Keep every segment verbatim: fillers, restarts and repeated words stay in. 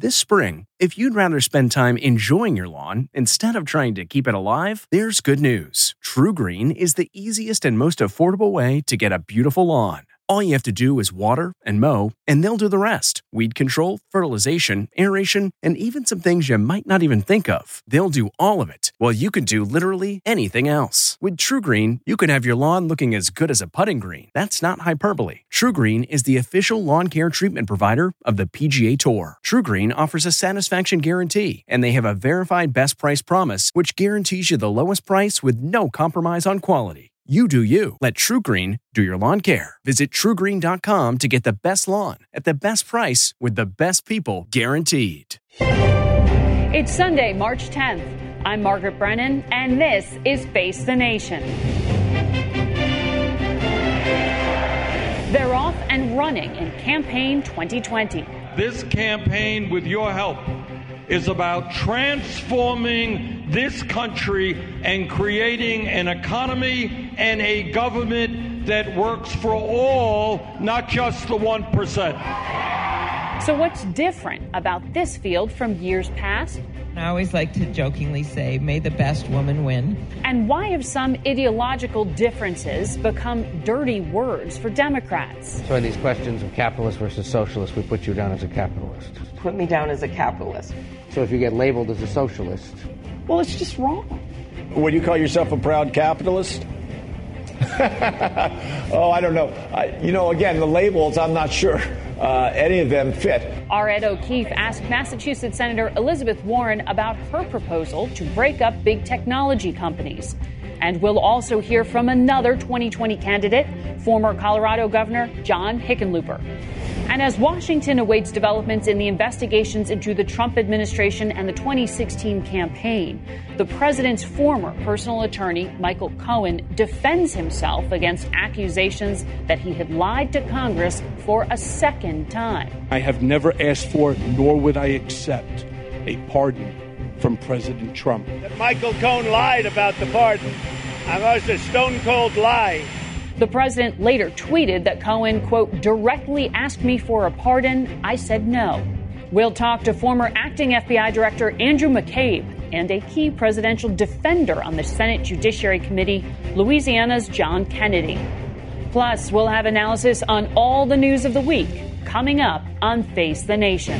This spring, if you'd rather spend time enjoying your lawn instead of trying to keep it alive, there's good news. TruGreen is the easiest and most affordable way to get a beautiful lawn. All you have to do is water and mow, and they'll do the rest. Weed control, fertilization, aeration, and even some things you might not even think of. They'll do all of it, while you can do literally anything else. With TruGreen, you can have your lawn looking as good as a putting green. That's not hyperbole. TruGreen is the official lawn care treatment provider of the P G A Tour. TruGreen offers a satisfaction guarantee, and they have a verified best price promise, which guarantees you the lowest price with no compromise on quality. You do you. Let TruGreen do your lawn care. Visit True Green dot com to get the best lawn at the best price with the best people guaranteed. It's Sunday, March tenth. I'm Margaret Brennan, and this is Face the Nation. They're off and running in campaign twenty twenty. This campaign, with your help, is about transforming this country and creating an economy and a government that works for all, not just the one percent. So what's different about this field from years past? I always like to jokingly say, may the best woman win. And why have some ideological differences become dirty words for Democrats? So in these questions of capitalist versus socialist, we put you down as a capitalist. Put me down as a capitalist. So if you get labeled as a socialist... Well, it's just wrong. Would you call yourself a proud capitalist? Oh, I don't know. I, you know, again, the labels, I'm not sure uh, any of them fit. Our Ed O'Keefe asked Massachusetts Senator Elizabeth Warren about her proposal to break up big technology companies. And we'll also hear from another twenty twenty candidate, former Colorado Governor John Hickenlooper. And as Washington awaits developments in the investigations into the Trump administration and the twenty sixteen campaign, the president's former personal attorney, Michael Cohen, defends himself against accusations that he had lied to Congress for a second time. I have never asked for, nor would I accept, a pardon from President Trump. That Michael Cohen lied about the pardon. I was a stone-cold lie. The president later tweeted that Cohen, quote, directly asked me for a pardon. I said no. We'll talk to former acting F B I Director Andrew McCabe and a key presidential defender on the Senate Judiciary Committee, Louisiana's John Kennedy. Plus, we'll have analysis on all the news of the week coming up on Face the Nation.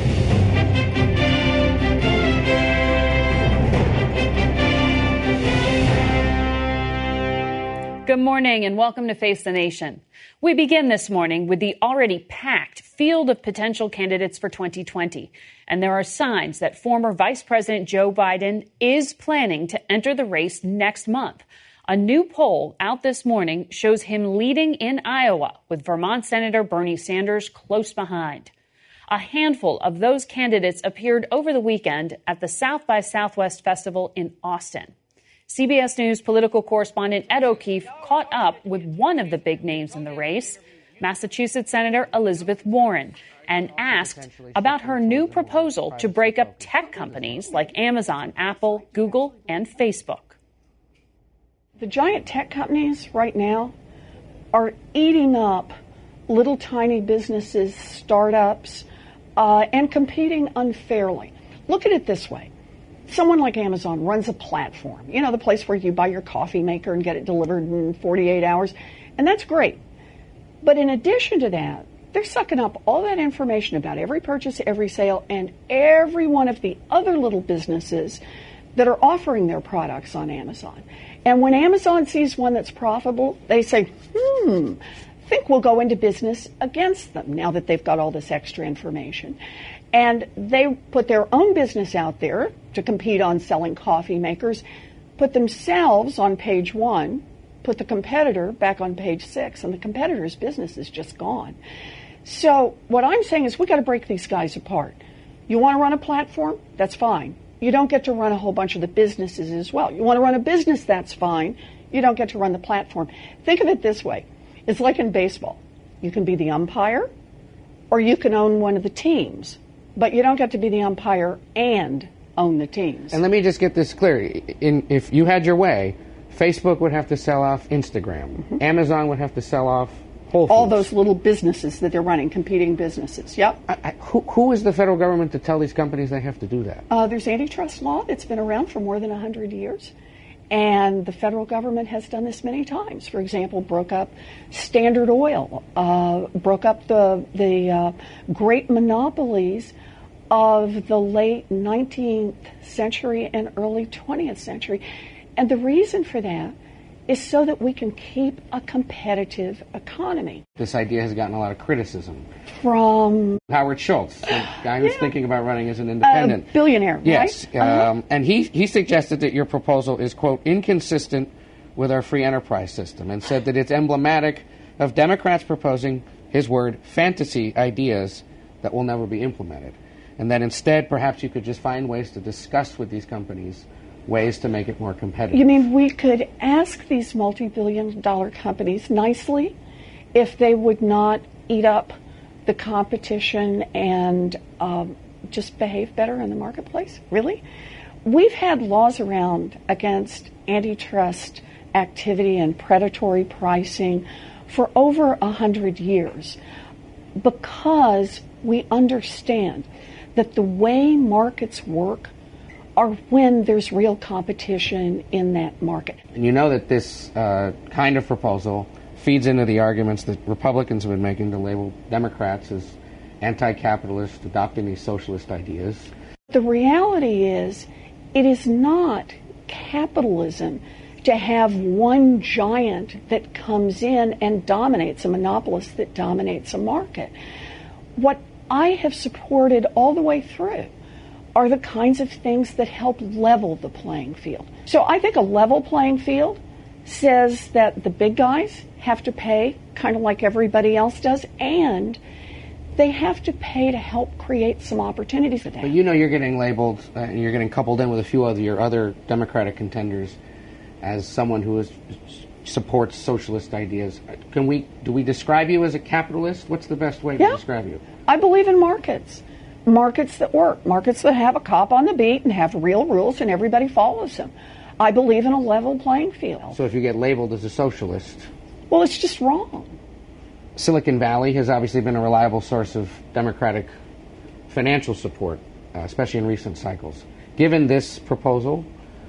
Good morning and welcome to Face the Nation. We begin this morning with the already packed field of potential candidates for twenty twenty. And there are signs that former Vice President Joe Biden is planning to enter the race next month. A new poll out this morning shows him leading in Iowa, with Vermont Senator Bernie Sanders close behind. A handful of those candidates appeared over the weekend at the South by Southwest Festival in Austin. C B S News political correspondent Ed O'Keefe caught up with one of the big names in the race, Massachusetts Senator Elizabeth Warren, and asked about her new proposal to break up tech companies like Amazon, Apple, Google, and Facebook. The giant tech companies right now are eating up little tiny businesses, startups, uh, and competing unfairly. Look at it this way. Someone like Amazon runs a platform, you know, the place where you buy your coffee maker and get it delivered in forty-eight hours, and that's great. But in addition to that, they're sucking up all that information about every purchase, every sale, and every one of the other little businesses that are offering their products on Amazon. And when Amazon sees one that's profitable, they say, hmm, I think we'll go into business against them now that they've got all this extra information. And they put their own business out there to compete on selling coffee makers, put themselves on page one, put the competitor back on page six, and the competitor's business is just gone. So what I'm saying is we got to break these guys apart. You want to run a platform? That's fine. You don't get to run a whole bunch of the businesses as well. You want to run a business? That's fine. You don't get to run the platform. Think of it this way. It's like in baseball. You can be the umpire, or you can own one of the teams. But you don't get to be the umpire and own the teams. And let me just get this clear. In, if you had your way, Facebook would have to sell off Instagram. Mm-hmm. Amazon would have to sell off all those little businesses that they're running, competing businesses. Yep. I, I, who, who is the federal government to tell these companies they have to do that? Uh, there's antitrust law that's been around for more than one hundred years. And the federal government has done this many times. For example, broke up Standard Oil, uh, broke up the, the uh, great monopolies of the late nineteenth century and early twentieth century. And the reason for that is so that we can keep a competitive economy. This idea has gotten a lot of criticism. From Howard Schultz, the guy who's yeah. thinking about running as an independent. A billionaire, yes, right? Uh-huh. Um, and he, he suggested that your proposal is, quote, inconsistent with our free enterprise system, and said that it's emblematic of Democrats proposing, his word, fantasy ideas that will never be implemented. And that instead, perhaps you could just find ways to discuss with these companies ways to make it more competitive. You mean we could ask these multi-billion dollar companies nicely if they would not eat up the competition and um, just behave better in the marketplace? Really? We've had laws around against antitrust activity and predatory pricing for over a hundred years because we understand that the way markets work are when there's real competition in that market. And you know that this uh, kind of proposal feeds into the arguments that Republicans have been making to label Democrats as anti-capitalist, adopting these socialist ideas. The reality is, it is not capitalism to have one giant that comes in and dominates, a monopolist that dominates a market. What I have supported all the way through are the kinds of things that help level the playing field. So I think a level playing field says that the big guys have to pay kind of like everybody else does, and they have to pay to help create some opportunities for them. But you know you're getting labeled, uh, and you're getting coupled in with a few of your other Democratic contenders as someone who is, supports socialist ideas. Can we, do we describe you as a capitalist? What's the best way to yeah. describe you? I believe in markets. Markets that work, markets that have a cop on the beat and have real rules and everybody follows them. I believe in a level playing field. So if you get labeled as a socialist... Well, it's just wrong. Silicon Valley has obviously been a reliable source of Democratic financial support, uh, especially in recent cycles. Given this proposal,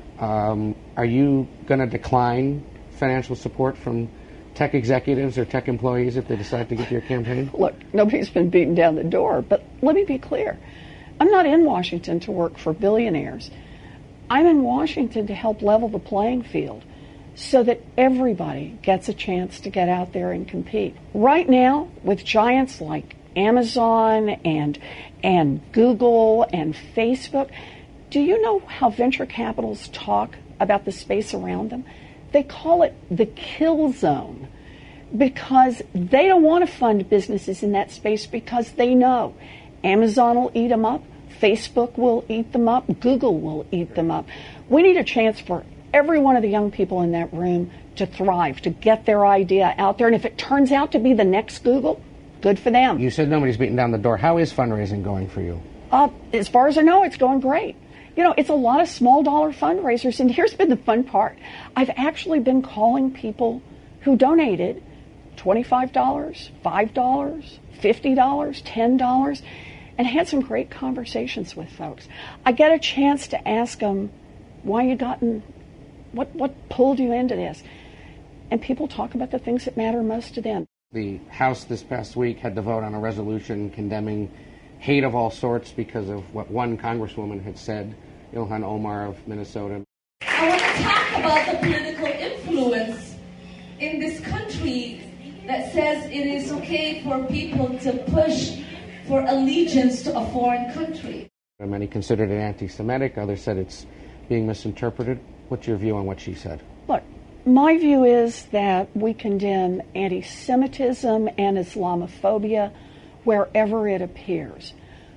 um, are you going to decline financial support from tech executives or tech employees if they decide to get to your campaign? Look, nobody's been beating down the door, but let me be clear. I'm not in Washington to work for billionaires. I'm in Washington to help level the playing field so that everybody gets a chance to get out there and compete. Right now, with giants like Amazon and, and Google and Facebook, do you know how venture capitals talk about the space around them? They call it the kill zone because they don't want to fund businesses in that space because they know Amazon will eat them up, Facebook will eat them up, Google will eat them up. We need a chance for every one of the young people in that room to thrive, to get their idea out there. And if it turns out to be the next Google, good for them. You said nobody's beating down the door. How is fundraising going for you? Uh, as far as I know, it's going great. You know, it's a lot of small dollar fundraisers, and here's been the fun part. I've actually been calling people who donated twenty-five dollars, five dollars, fifty dollars, ten dollars, and had some great conversations with folks. I get a chance to ask them, why you gotten, what, what pulled you into this? And people talk about the things that matter most to them. The House this past week had to vote on a resolution condemning hate of all sorts because of what one congresswoman had said, Ilhan Omar of Minnesota. I want to talk about the political influence in this country that says it is okay for people to push for allegiance to a foreign country. Many considered it anti-Semitic, others said it's being misinterpreted. What's your view on what she said? Look, my view is that we condemn anti-Semitism and Islamophobia wherever it appears.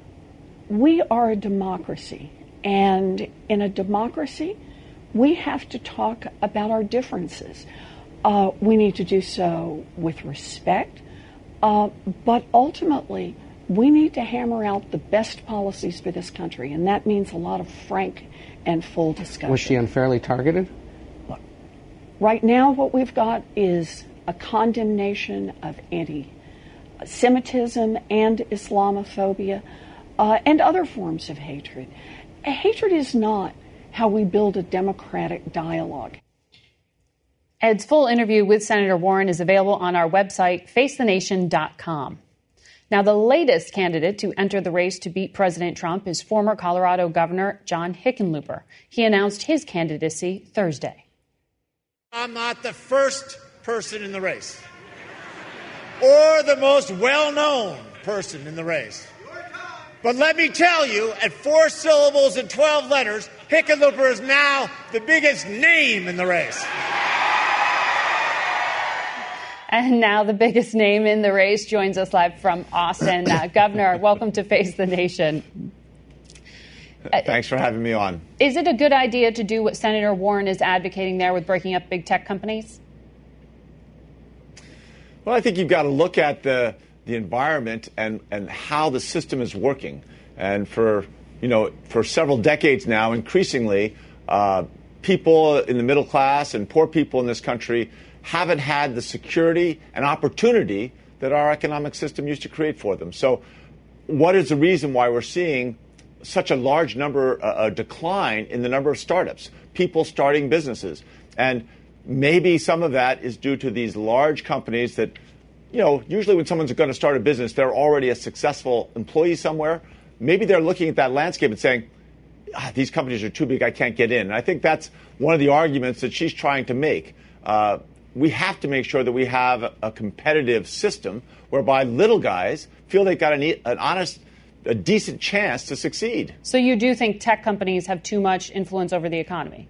We are a democracy, and in a democracy, we have to talk about our differences. Uh, we need to do so with respect, uh, but ultimately, we need to hammer out the best policies for this country, and that means a lot of frank and full discussion. Was she unfairly targeted? Look, right now what we've got is a condemnation of anti-Semitism and Islamophobia uh, and other forms of hatred. Hatred is not how we build a democratic dialogue. Ed's full interview with Senator Warren is available on our website, face the nation dot com. Now, the latest candidate to enter the race to beat President Trump is former Colorado Governor John Hickenlooper. He announced his candidacy Thursday. I'm not the first person in the race or the most well-known person in the race. But let me tell you, at four syllables and twelve letters, Hickenlooper is now the biggest name in the race. And now the biggest name in the race joins us live from Austin. Uh, Governor, welcome to Face the Nation. Thanks for having me on. Is it a good idea to do what Senator Warren is advocating there with breaking up big tech companies? Well, I think you've got to look at the the environment and, and how the system is working. And for, you know, for several decades now, increasingly, uh, people in the middle class and poor people in this country haven't had the security and opportunity that our economic system used to create for them. So what is the reason why we're seeing such a large number, uh, a decline in the number of startups, people starting businesses? And maybe some of that is due to these large companies that, you know, usually when someone's going to start a business, they're already a successful employee somewhere. Maybe they're looking at that landscape and saying, ah, these companies are too big, I can't get in. And I think that's one of the arguments that she's trying to make. Uh, we have to make sure that we have a competitive system whereby little guys feel they've got an, an honest, a decent chance to succeed. So you do think tech companies have too much influence over the economy?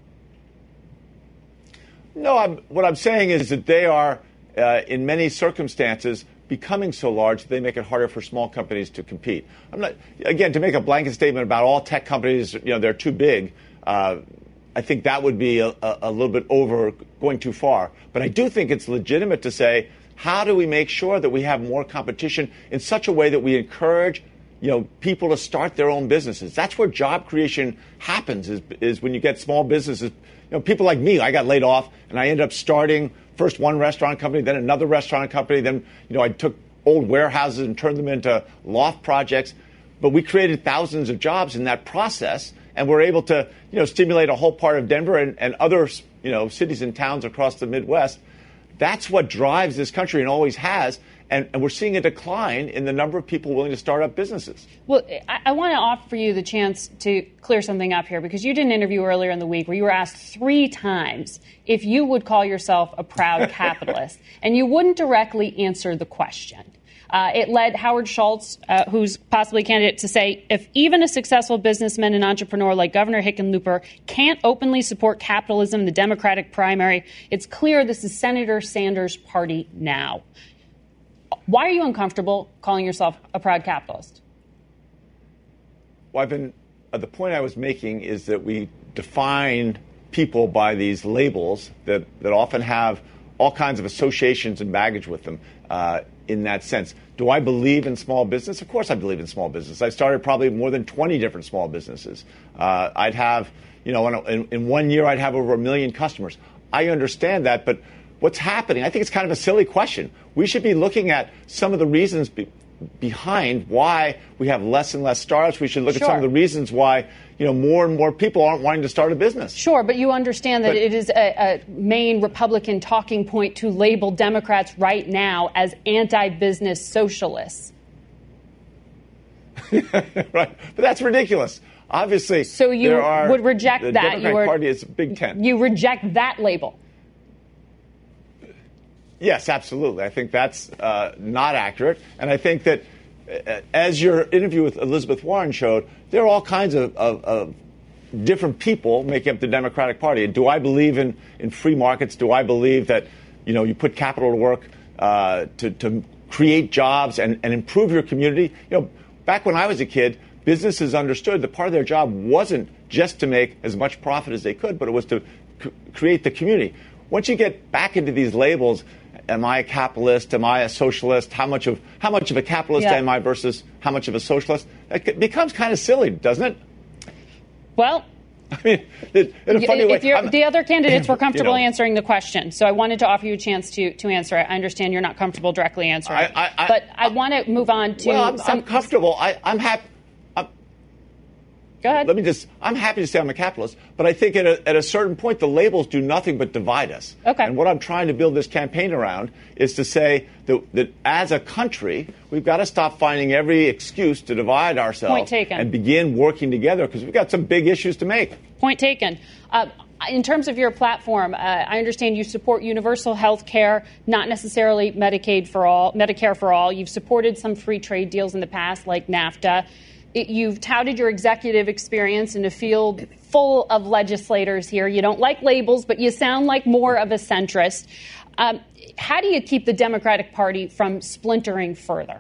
No, I'm, what I'm saying is that they are, uh, in many circumstances, becoming so large that they make it harder for small companies to compete. I'm not, again, to make a blanket statement about all tech companies, you know, they're too big. Uh, I think that would be a, a little bit over, going too far. But I do think it's legitimate to say, how do we make sure that we have more competition in such a way that we encourage, you know, people to start their own businesses? That's where job creation happens, is, is when you get small businesses. You know, people like me, I got laid off and I ended up starting first one restaurant company, then another restaurant company. Then, you know, I took old warehouses and turned them into loft projects. But we created thousands of jobs in that process. And we're able to, you know, stimulate a whole part of Denver and, and other, you know, cities and towns across the Midwest. That's what drives this country and always has. And, and we're seeing a decline in the number of people willing to start up businesses. Well, I, I want to offer you the chance to clear something up here, because you did an interview earlier in the week where you were asked three times if you would call yourself a proud capitalist, and you wouldn't directly answer the question. Uh, it led Howard Schultz, uh, who's possibly a candidate, to say, if even a successful businessman and entrepreneur like Governor Hickenlooper can't openly support capitalism in the Democratic primary, it's clear this is Senator Sanders' party now. Why are you uncomfortable calling yourself a proud capitalist? Well, I've been, uh, the point I was making is that we define people by these labels that, that often have all kinds of associations and baggage with them. Uh, in that sense. Do I believe in small business? Of course I believe in small business. I started probably more than twenty different small businesses. Uh, I'd have, you know, in, in one year I'd have over a million customers. I understand that, but what's happening, I think it's kind of a silly question. We should be looking at some of the reasons be, behind why we have less and less startups. We should look Sure. at some of the reasons why, you know, more and more people aren't wanting to start a business. Sure, but you understand that But- it is a, a main Republican talking point to label Democrats right now as anti-business socialists. Right. But that's ridiculous. Obviously, So you there are, would reject the that. Democratic You were- Party is a big tent. You reject that label. Yes, absolutely. I think that's uh, not accurate. And I think that, uh, as your interview with Elizabeth Warren showed, there are all kinds of, of, of different people making up the Democratic Party. And do I believe in, in free markets? Do I believe that, you know, you put capital to work uh, to, to create jobs and, and improve your community? You know, back when I was a kid, businesses understood that part of their job wasn't just to make as much profit as they could, but it was to c- create the community. Once you get back into these labels, am I a capitalist? Am I a socialist? How much of how much of a capitalist Yeah. am I versus how much of a socialist? It becomes kind of silly, doesn't it? Well, I mean, in a funny if way. you're, the other candidates were comfortable you know, answering the question, so I wanted to offer you a chance to, to answer it. I understand you're not comfortable directly answering, I, I, I, but I, I want to move on to. Well, I'm, some, I'm comfortable. I, I'm happy. Go ahead. Let me just, I'm happy to say I'm a capitalist, but I think at a, at a certain point, the labels do nothing but divide us. Okay. And what I'm trying to build this campaign around is to say that, that as a country, we've got to stop finding every excuse to divide ourselves. Point taken. And begin working together, because we've got some big issues to make. Point taken. Uh, in terms of your platform, uh, I understand you support universal health care, not necessarily Medicaid for all, Medicare for all. You've supported some free trade deals in the past, like NAFTA. It, you've touted your executive experience in a field full of legislators here. You don't like labels, but you sound like more of a centrist. Um, how do you keep the Democratic Party from splintering further?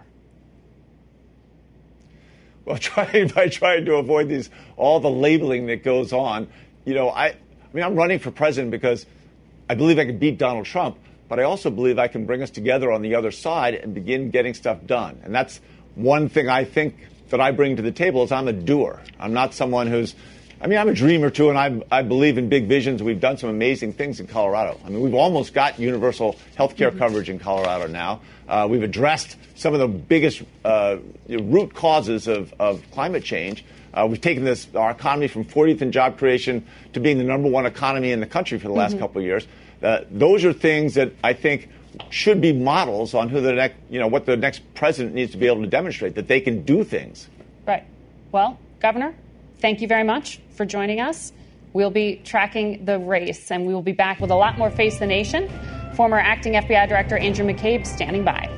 Well, trying by trying to avoid these all the labeling that goes on. You know, I, I mean, I'm running for president because I believe I can beat Donald Trump, but I also believe I can bring us together on the other side and begin getting stuff done. And that's one thing I think that I bring to the table is I'm a doer. I'm not someone who's, I mean, I'm a dreamer too, and I, I believe in big visions. We've done some amazing things in Colorado. I mean, we've almost got universal health care mm-hmm. coverage in Colorado now. Uh, we've addressed some of the biggest uh, root causes of, of climate change. Uh, we've taken this our economy from fortieth in job creation to being the number one economy in the country for the last mm-hmm. couple of years. Uh, those are things that I think should be models on who the next, you know, what the next president needs to be able to demonstrate, that they can do things. Right. Well, Governor, thank you very much for joining us. We'll be tracking the race, and we will be back with a lot more Face the Nation. Former acting F B I Director Andrew McCabe standing by.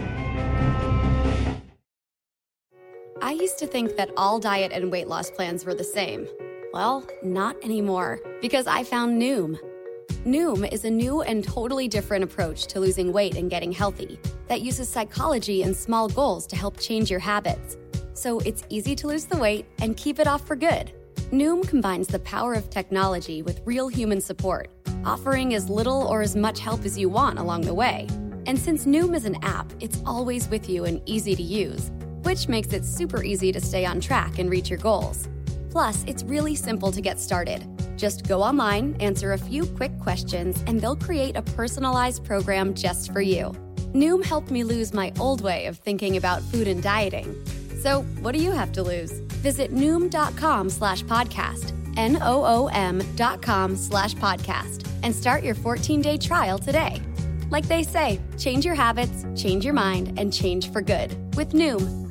I used to think that all diet and weight loss plans were the same. Well, not anymore, because I found Noom. Noom is a new and totally different approach to losing weight and getting healthy that uses psychology and small goals to help change your habits. So it's easy to lose the weight and keep it off for good. Noom combines the power of technology with real human support, offering as little or as much help as you want along the way. And since Noom is an app, it's always with you and easy to use, which makes it super easy to stay on track and reach your goals. Plus, it's really simple to get started. Just go online, answer a few quick questions, and they'll create a personalized program just for you. Noom helped me lose my old way of thinking about food and dieting. So what do you have to lose? Visit Noom.com slash podcast, N O O M dot com slash podcast, and start your fourteen-day trial today. Like they say, change your habits, change your mind, and change for good with Noom.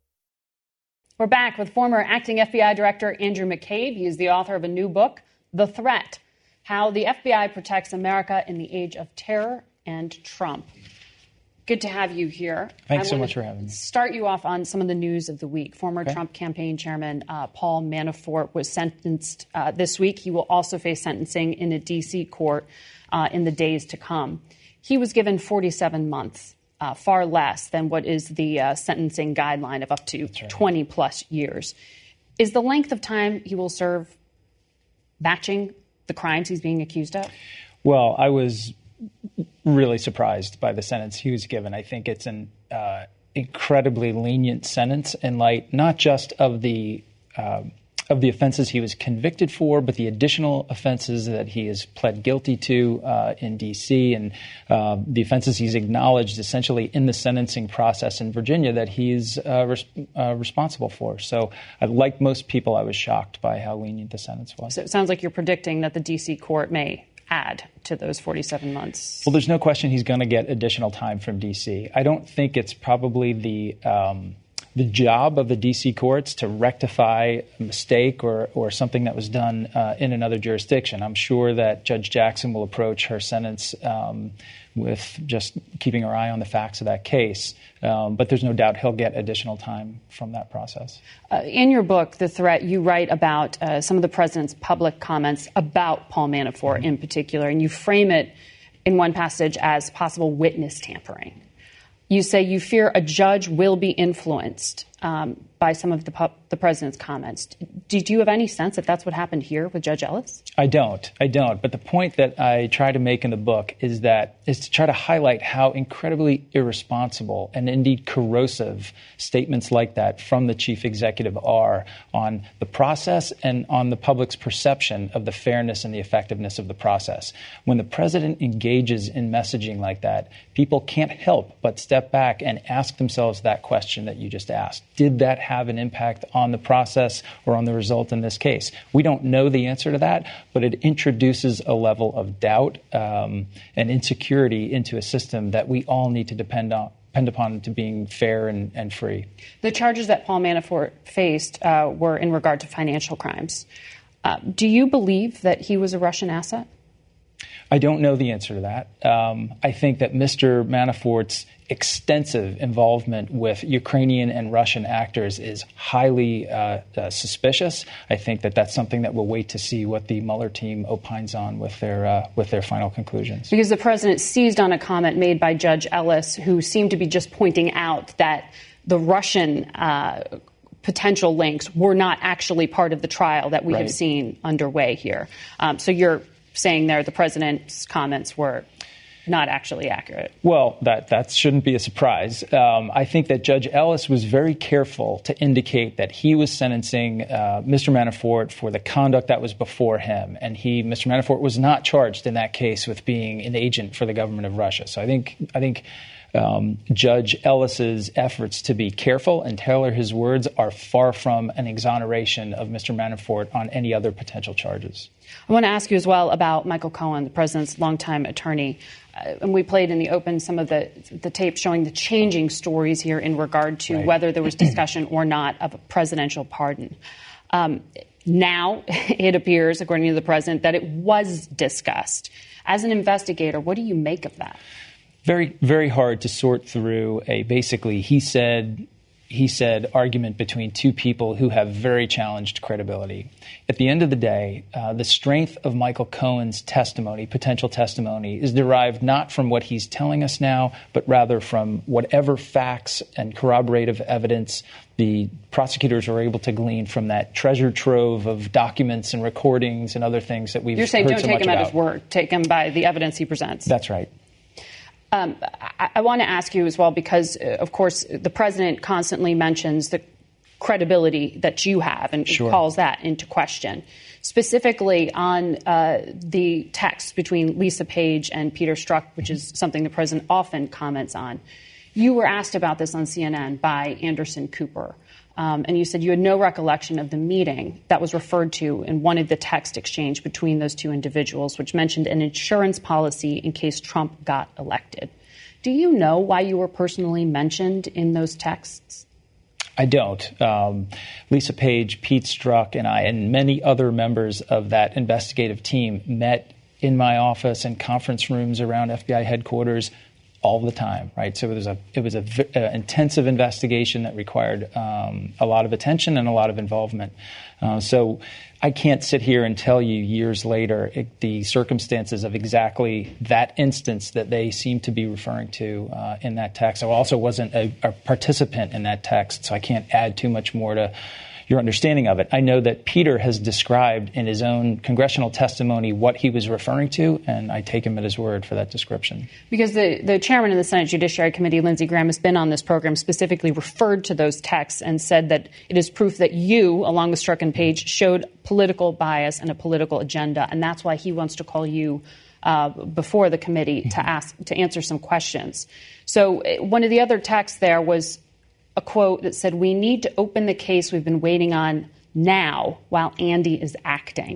We're back with former acting F B I Director Andrew McCabe. He is the author of a new book, The Threat: How the F B I Protects America in the Age of Terror and Trump. Good to have you here. Thanks so much for having me. Start you off on some of the news of the week. Former okay. Trump campaign chairman uh, Paul Manafort was sentenced uh, this week. He will also face sentencing in a D C court uh, in the days to come. He was given forty-seven months, uh, far less than what is the uh, sentencing guideline of up to right. twenty plus years. Is the length of time he will serve matching the crimes he's being accused of? Well, I was really surprised by the sentence he was given. I think it's an uh, incredibly lenient sentence in light not just of the uh, of the offenses he was convicted for, but the additional offenses that he has pled guilty to uh, in D C and uh, the offenses he's acknowledged essentially in the sentencing process in Virginia that he's uh, res- uh, responsible for. So, uh, like most people, I was shocked by how lenient the sentence was. So it sounds like you're predicting that the D C court may add to those forty-seven months. Well, there's no question he's going to get additional time from D C. I don't think it's probably the um, the job of the D C courts to rectify a mistake or, or something that was done uh, in another jurisdiction. I'm sure that Judge Jackson will approach her sentence um, with just keeping her eye on the facts of that case. Um, but there's no doubt he'll get additional time from that process. Uh, in your book, The Threat, you write about uh, some of the president's public comments about Paul Manafort mm-hmm. in particular, and you frame it in one passage as possible witness tampering. You say you fear a judge will be influenced um, by some of the, pu- the president's comments. Did you have any sense that that's what happened here with Judge Ellis? I don't. I don't. But the point that I try to make in the book is that is to try to highlight how incredibly irresponsible and indeed corrosive statements like that from the chief executive are on the process and on the public's perception of the fairness and the effectiveness of the process. When the president engages in messaging like that, people can't help but step back and ask themselves that question that you just asked. Did that have an impact on the process or on the result in this case? We don't know the answer to that, but it introduces a level of doubt um, and insecurity into a system that we all need to depend on. depend upon to being fair and, and free. The charges that Paul Manafort faced uh, were in regard to financial crimes. Uh, do you believe that he was a Russian asset? I don't know the answer to that. Um, I think that Mister Manafort's extensive involvement with Ukrainian and Russian actors is highly uh, uh, suspicious. I think that that's something that we'll wait to see what the Mueller team opines on with their uh, with their final conclusions. Because the president seized on a comment made by Judge Ellis, who seemed to be just pointing out that the Russian uh, potential links were not actually part of the trial that we right. have seen underway here. Um, so you're saying there the president's comments were not actually accurate. Well, that, that shouldn't be a surprise. Um, I think that Judge Ellis was very careful to indicate that he was sentencing uh, Mister Manafort for the conduct that was before him. And he, Mister Manafort, was not charged in that case with being an agent for the government of Russia. So I think, I think um, Judge Ellis's efforts to be careful and tailor his words are far from an exoneration of Mister Manafort on any other potential charges. I want to ask you as well about Michael Cohen, the president's longtime attorney. Uh, and we played in the open some of the, the tape showing the changing stories here in regard to right. whether there was discussion or not of a presidential pardon. Um, now it appears, according to the president, that it was discussed. As an investigator, what do you make of that? Very, very hard to sort through a basically he said, he said argument between two people who have very challenged credibility. At the end of the day, uh, the strength of Michael Cohen's testimony, potential testimony, is derived not from what he's telling us now, but rather from whatever facts and corroborative evidence the prosecutors were able to glean from that treasure trove of documents and recordings and other things that we've heard so much about. You're saying don't take him at his word. Take him by the evidence he presents. That's right. Um, I, I want to ask you as well, because, uh, of course, the president constantly mentions the credibility that you have and sure. calls that into question, specifically on uh, the text between Lisa Page and Peter Strzok, which is something the president often comments on. You were asked about this on C N N by Anderson Cooper, um, and you said you had no recollection of the meeting that was referred to in one of the text exchange between those two individuals, which mentioned an insurance policy in case Trump got elected. Do you know why you were personally mentioned in those texts? I don't. Um, Lisa Page, Pete Strzok, and I, and many other members of that investigative team met in my office and conference rooms around F B I headquarters all the time, right? So it was a it was a v- uh, intensive investigation that required um, a lot of attention and a lot of involvement. Uh, so I can't sit here and tell you years later it, the circumstances of exactly that instance that they seem to be referring to uh, in that text. I also wasn't a, a participant in that text, so I can't add too much more to your understanding of it. I know that Peter has described in his own congressional testimony what he was referring to, and I take him at his word for that description. Because the, the chairman of the Senate Judiciary Committee, Lindsey Graham, has been on this program, specifically referred to those texts and said that it is proof that you, along with Strzok and Page, showed political bias and a political agenda, and that's why he wants to call you uh, before the committee to ask to answer some questions. So one of the other texts there was a quote that said, "We need to open the case we've been waiting on now while Andy is acting."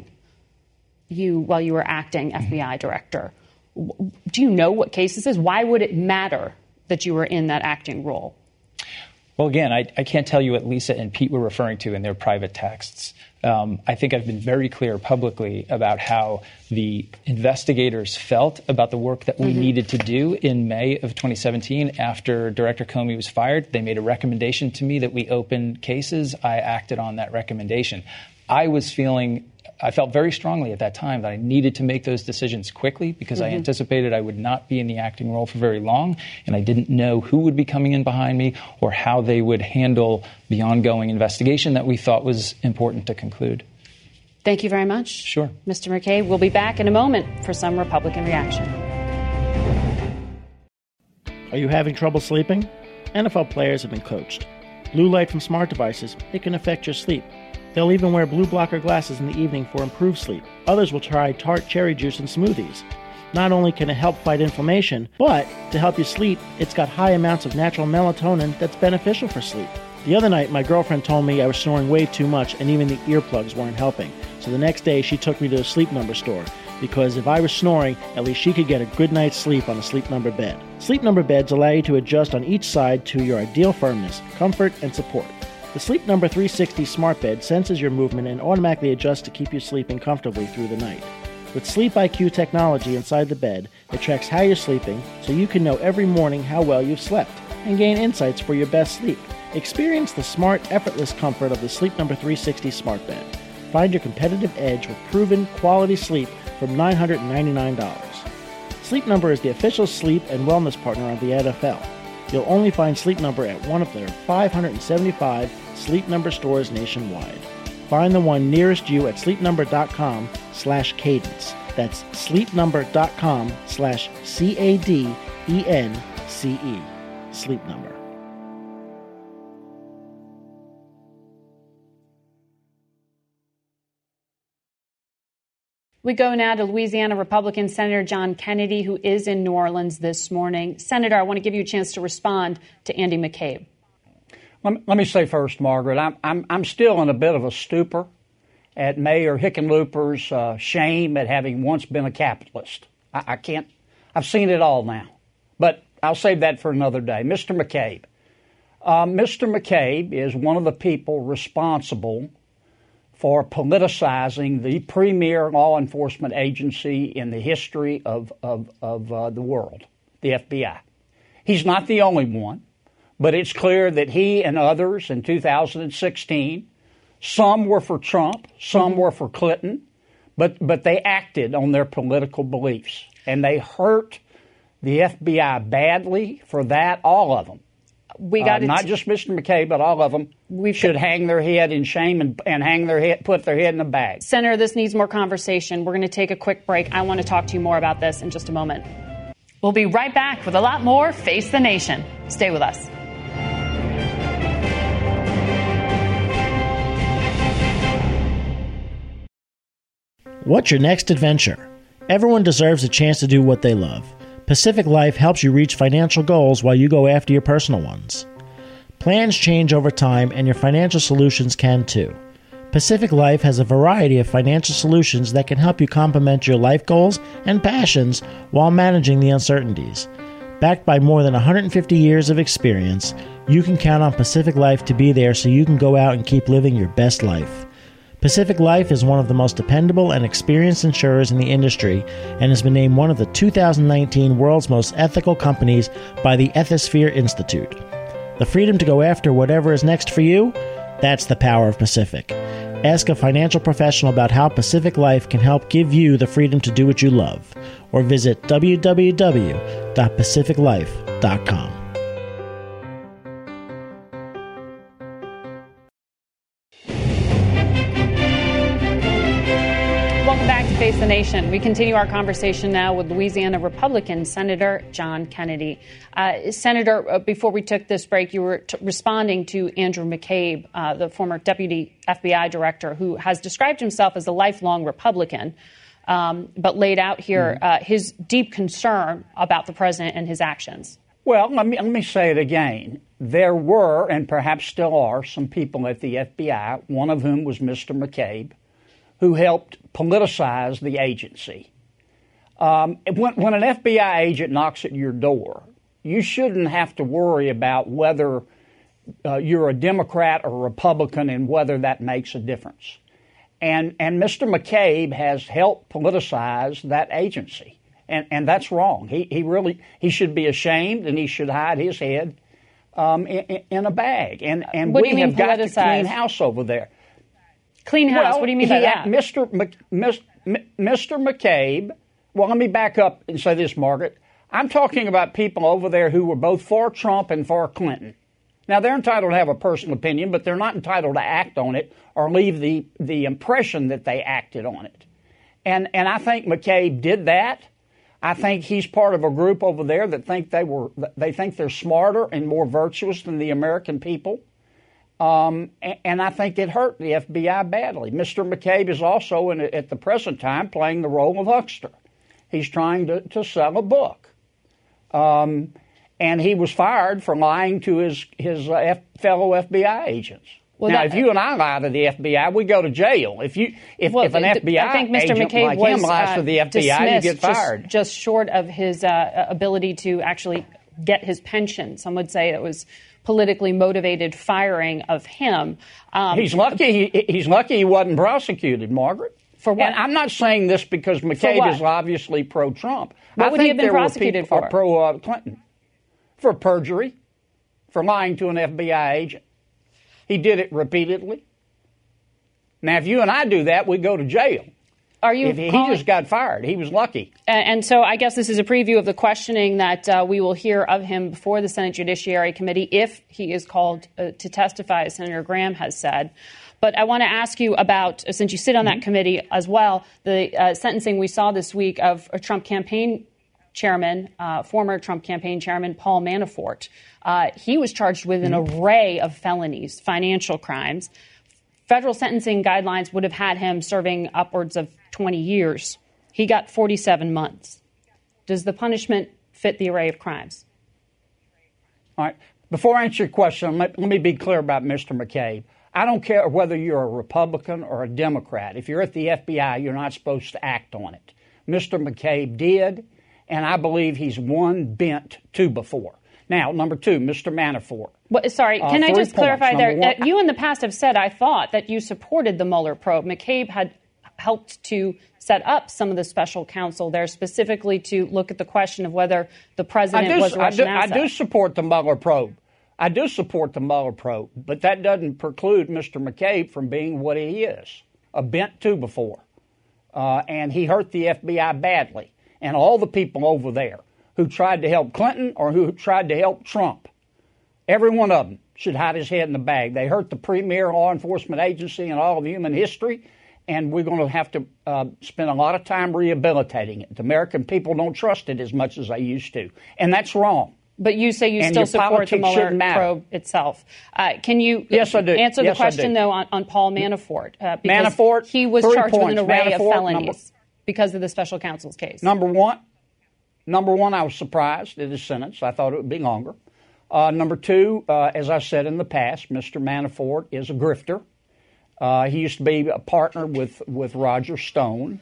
You, while you were acting F B I director. Do you know what case this is? Why would it matter that you were in that acting role? Well, again, I, I can't tell you what Lisa and Pete were referring to in their private texts. Um, I think I've been very clear publicly about how the investigators felt about the work that we mm-hmm. needed to do in May of twenty seventeen after Director Comey was fired. They made a recommendation to me that we open cases. I acted on that recommendation. I was feeling, I felt very strongly at that time that I needed to make those decisions quickly because mm-hmm. I anticipated I would not be in the acting role for very long, and I didn't know who would be coming in behind me or how they would handle the ongoing investigation that we thought was important to conclude. Thank you very much. Sure. Mister McCabe, we'll be back in a moment for some Republican reaction. Are you having trouble sleeping? N F L players have been coached. Blue light from smart devices, it can affect your sleep. They'll even wear blue blocker glasses in the evening for improved sleep. Others will try tart cherry juice in smoothies. Not only can it help fight inflammation, but to help you sleep, it's got high amounts of natural melatonin that's beneficial for sleep. The other night, my girlfriend told me I was snoring way too much and even the earplugs weren't helping. So the next day, she took me to a Sleep Number store because if I was snoring, at least she could get a good night's sleep on a Sleep Number bed. Sleep Number beds allow you to adjust on each side to your ideal firmness, comfort, and support. The Sleep Number three sixty smart bed senses your movement and automatically adjusts to keep you sleeping comfortably through the night. With Sleep I Q technology inside the bed, it tracks how you're sleeping so you can know every morning how well you've slept and gain insights for your best sleep. Experience the smart, effortless comfort of the Sleep Number three sixty smart bed. Find your competitive edge with proven quality sleep from nine hundred ninety-nine dollars. Sleep Number is the official sleep and wellness partner of the N F L. You'll only find Sleep Number at one of their five hundred seventy-five Sleep Number stores nationwide. Find the one nearest you at sleepnumber.com slash cadence. That's sleepnumber.com slash C A D E N C E. Sleep Number. We go now to Louisiana Republican Senator John Kennedy, who is in New Orleans this morning. Senator, I want to give you a chance to respond to Andy McCabe. Let me, let me say first, Margaret, I'm, I'm, I'm still in a bit of a stupor at Mayor Hickenlooper's uh, shame at having once been a capitalist. I, I can't, I've seen it all now. But I'll save that for another day. Mister McCabe. Uh, Mister McCabe is one of the people responsible for politicizing the premier law enforcement agency in the history of, of, of uh, the world, the F B I. He's not the only one, but it's clear that he and others in two thousand sixteen, some were for Trump, some mm-hmm. were for Clinton, but, but they acted on their political beliefs, and they hurt the F B I badly for that, all of them. We got uh, not t- just Mister McCabe, but all of them we should hang their head in shame and, and hang their head, put their head in a bag. Senator, this needs more conversation. We're going to take a quick break. I want to talk to you more about this in just a moment. We'll be right back with a lot more Face the Nation. Stay with us. What's your next adventure? Everyone deserves a chance to do what they love. Pacific Life helps you reach financial goals while you go after your personal ones. Plans change over time, and your financial solutions can too. Pacific Life has a variety of financial solutions that can help you complement your life goals and passions while managing the uncertainties. Backed by more than one hundred fifty years of experience, you can count on Pacific Life to be there so you can go out and keep living your best life. Pacific Life is one of the most dependable and experienced insurers in the industry and has been named one of the two thousand nineteen World's Most Ethical Companies by the Ethisphere Institute. The freedom to go after whatever is next for you? That's the power of Pacific. Ask a financial professional about how Pacific Life can help give you the freedom to do what you love, or visit w w w dot pacific life dot com. Face the Nation. We continue our conversation now with Louisiana Republican Senator John Kennedy. Uh, Senator, uh, before we took this break, you were t- responding to Andrew McCabe, uh, the former deputy F B I director, who has described himself as a lifelong Republican, um, but laid out here uh, his deep concern about the president and his actions. Well, let me, let me say it again. There were, and perhaps still are, some people at the F B I, one of whom was Mister McCabe, who helped politicize the agency. Um, when, when an F B I agent knocks at your door, you shouldn't have to worry about whether uh, you're a Democrat or Republican and whether that makes a difference. And, and Mister McCabe has helped politicize that agency, and, and that's wrong. He, he really he should be ashamed, and he should hide his head um, in, in a bag. And, and what we do you mean have got to politicize? clean house over there. Clean house. Well, what do you mean he, by that? Mister Mc, Mister McCabe, well, let me back up and say this, Margaret. I'm talking about people over there who were both for Trump and for Clinton. Now, they're entitled to have a personal opinion, but they're not entitled to act on it or leave the, the impression that they acted on it. And and I think McCabe did that. I think he's part of a group over there that think they were they think they're smarter and more virtuous than the American people. Um, and, and I think it hurt the F B I badly. Mister McCabe is also, in, at the present time, playing the role of huckster. He's trying to, to sell a book. Um, and he was fired for lying to his, his uh, F, fellow F B I agents. Well, now, that, if you and I lie to the F B I, we go to jail. If you, if, well, if an F B I I think Mister agent McCabe like was, him lies uh, to the F B I, you get fired. Just, just short of his uh, ability to actually get his pension. Some would say it was politically motivated firing of him. Um, he's lucky. He, he's lucky he wasn't prosecuted, Margaret. For what? And I'm not saying this because McCabe is obviously pro-Trump. What I would think he have been there prosecuted were people, for? Pro-Clinton. For perjury, for lying to an F B I agent. He did it repeatedly. Now, if you and I do that, we go to jail. Are you? If he, calling- he just got fired. He was lucky. And, and so I guess this is a preview of the questioning that uh, we will hear of him before the Senate Judiciary Committee if he is called uh, to testify, as Senator Graham has said. But I want to ask you about, uh, since you sit on that committee as well, the uh, sentencing we saw this week of a Trump campaign chairman, uh, former Trump campaign chairman Paul Manafort. Uh, he was charged with an array of felonies, financial crimes. Federal sentencing guidelines would have had him serving upwards of twenty years. He got forty-seven months. Does the punishment fit the array of crimes? All right. Before I answer your question, let, let me be clear about Mister McCabe. I don't care whether you're a Republican or a Democrat. If you're at the F B I, you're not supposed to act on it. Mister McCabe did, and I believe he's one bent two before. Now, number two, Mister Manafort. Well, sorry, can uh, I just points. clarify Number there? one, Uh, you in the past have said, I thought, that you supported the Mueller probe. McCabe had helped to set up some of the special counsel there specifically to look at the question of whether the president I do, was a Russian I do, asset. I do support the Mueller probe. I do support the Mueller probe, but that doesn't preclude Mister McCabe from being what he is, a bent two before. Uh, and he hurt the F B I badly, and all the people over there who tried to help Clinton or who tried to help Trump. Every one of them should hide his head in the bag. They hurt the premier law enforcement agency in all of human history, and we're going to have to uh, spend a lot of time rehabilitating it. The American people don't trust it as much as they used to, and that's wrong. But you say you And still your support the politics Mueller shouldn't matter. probe itself. Uh, can you Yes, I do. answer Yes, the I question, do. though, on, on Paul Manafort? Uh, because Manafort, he was three charged with points. an array Manafort, of felonies number- because of the special counsel's case. Number one, number one, I was surprised at his sentence. I thought it would be longer. Uh, number two, uh, as I said in the past, Mister Manafort is a grifter. Uh, he used to be a partner with, with Roger Stone.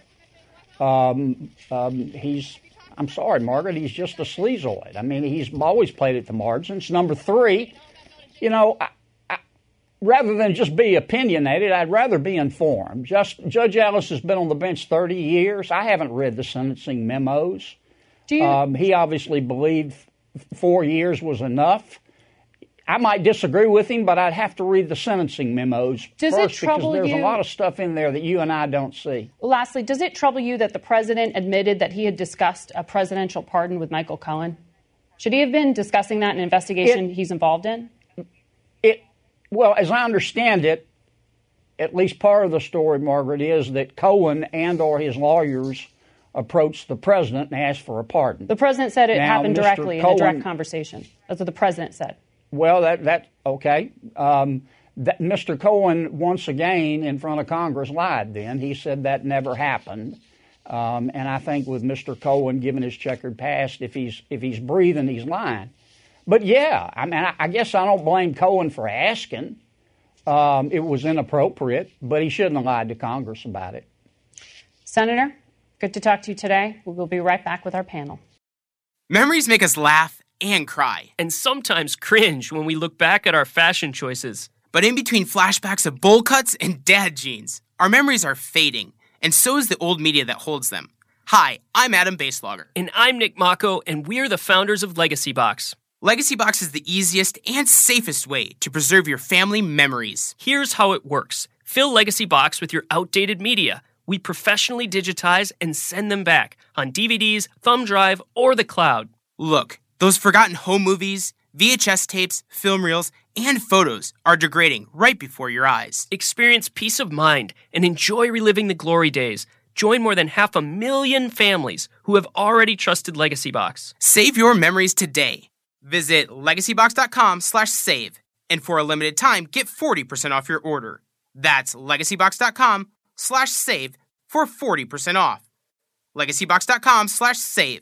Um, um, he's, I'm sorry, Margaret, he's just a sleazoid. I mean, he's always played at the margins. Number three, you know, I, I, rather than just be opinionated, I'd rather be informed. Just, Judge Ellis has been on the bench thirty years. I haven't read the sentencing memos. Do you? Um, he obviously believed four years was enough. I might disagree with him, but I'd have to read the sentencing memos Does it first trouble because there's you- a lot of stuff in there that you and I don't see. Lastly, does it trouble you that the president admitted that he had discussed a presidential pardon with Michael Cohen? Should he have been discussing that in an investigation It- he's involved in? It well, as I understand it, at least part of the story, Margaret, is that Cohen and or his lawyers approached the president and asked for a pardon. The president said it Now, happened Mister directly in a Cohen- direct conversation. That's what the president said. Well, that that okay. Um, that Mister Cohen once again in front of Congress lied. Then he said that never happened, um, and I think with Mister Cohen, given his checkered past, if he's if he's breathing, he's lying. But yeah, I mean, I, I guess I don't blame Cohen for asking. Um, it was inappropriate, but he shouldn't have lied to Congress about it. Senator, good to talk to you today. We will be right back with our panel. Memories make us laugh and cry. And sometimes cringe when we look back at our fashion choices. But in between flashbacks of bowl cuts and dad jeans, our memories are fading, and so is the old media that holds them. Hi, I'm Adam Baselogger. And I'm Nick Mako, and we're the founders of Legacy Box. Legacy Box is the easiest and safest way to preserve your family memories. Here's how it works. Fill Legacy Box with your outdated media. We professionally digitize and send them back on D V Ds, thumb drive, or the cloud. Look, those forgotten home movies, V H S tapes, film reels, and photos are degrading right before your eyes. Experience peace of mind and enjoy reliving the glory days. Join more than half a million families who have already trusted Legacy Box. Save your memories today. Visit legacybox.com slash save. And for a limited time, get forty percent off your order. That's legacybox.com slash save for forty percent off. legacybox.com slash save.